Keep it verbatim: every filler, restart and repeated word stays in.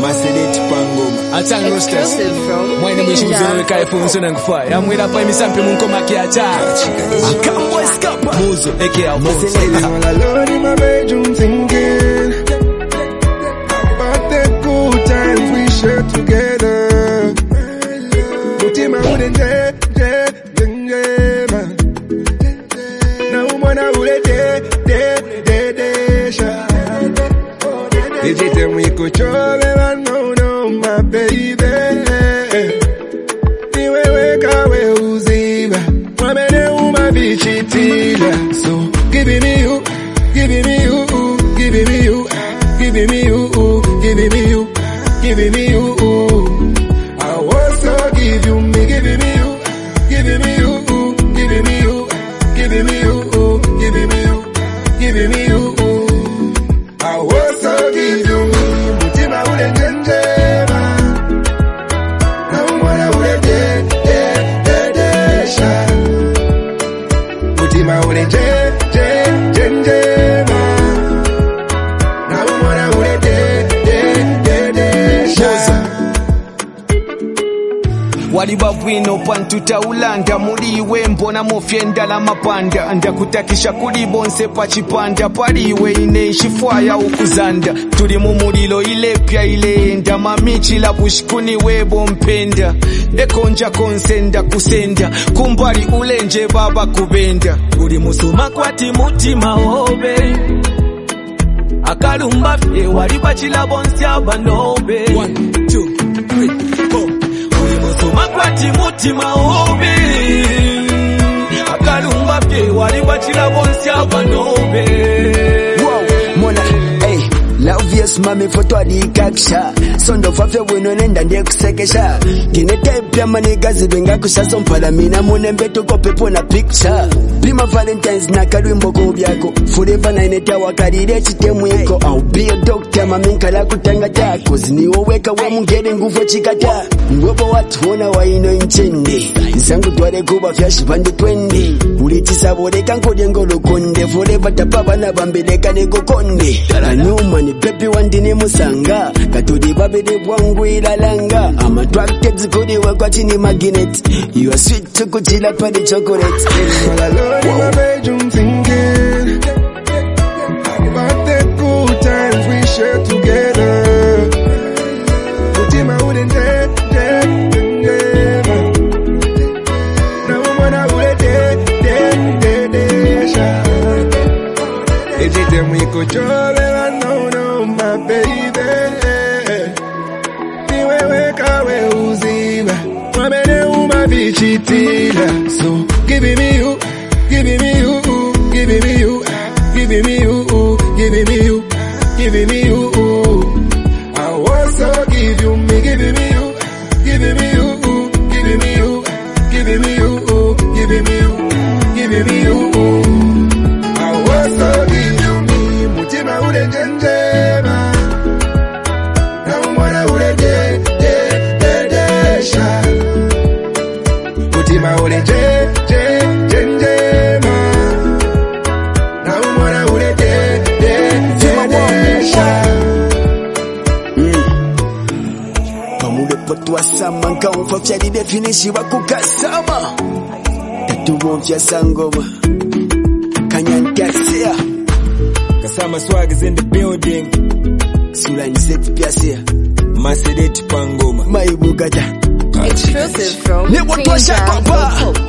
Masedeti Pangoma. Atang Roosters. Mwenye mwishimuzo na weka iPhone sona ngufaya. Ya mwela pa imisampe munko maki atara. Akambo eskapa. Muzo, eke Alphonse. Masedeti all alone in my bedroom thinking about the good times we shared together. Mutima udende, de, de, ma. Na umwana ulede, de, de, de, sha. Ejite mwiko chove wa no, no, my baby. Niwewe kawe uziba, wamene umabichitila. So, give me you, give me you, give me you, give me you, give me you, give me you. I also give you me, give me you, give me you, give me you, give me you, give me you, give me you. I also give you me, mutima ule njema. Na umwana ule de, de, de, de, sha. Mutima ule je, je, je, njema. Na umwana ule de, de, de, de, sha. Waliba bwino pantuta ulanda muliwe mbona mufyenda la mapanda ndakutakisha kuli bonse pachipanda paliwe ine shifwaya ukuzanda tuli mu mulilo ile pya ile enda mamichi la bushikuni webo mpenda ekonja konsenda kusenda kumbali ulenje baba kubenda uli musuma kwati mutima obe akalumba fye waliba chila bonse abanobe one two three four Makwati mutima obi akalumba pye waliba chila bonsi abanobe. Wow, mona, hey, love yes mami foto adikaksha. Sondo fafya wino nenda ndiye kusekesha. Kine type ya manigazi benga kusasa mpala mina munembe tuko pepo na picture. Prima Valentine's na kalwimbo kubyako. Forever na ineta wakarire chitemu eko. I'll be a doctor maminka la kutanga tako. Ziniwo weka we mungere nguvo chikata. Mwobo watu wana wa ino inchende. Zangu tuwale kuba fyashi pande twende. Uliti saboreka nkode ngolo konde. Forever tapaba na bambeleka nego konde. Anuma ni pepi wandine musanga. Katudi babede bwangu ilalanga. I'm attracted zikodi wakwa chini magnet. You are sweet to kuchila pa the chocolate. All alone in my bedroom thinking about the good times we shared together. Mutima udende, de, de, ma. Na umwana ulede, de, de, de, sha. Ejite mwiko chove wa no, no, my baby. Niwewe kawe uziba, wamene umabichitila. So, give me you, give me you, give me you, give me you, give me you, give me you. I also give you me, give me you, give me you, give me you, give me you, give me you, give me you. I also give you me, mutima ule njema. Na umwana ule de, de, de, de, sha. Mutima ule je, je, je, njema. Na umwana ule de, de, de, de, sha. Pamule potu asama nka umfafya li definishi wakukasama. Tatu mwafya sangoma Kanyankasia Kasama Swag is in the building. Sula niseti piasia Masedeti Pangoma. Maibugata Exclusive from Ni watu wa shaka pa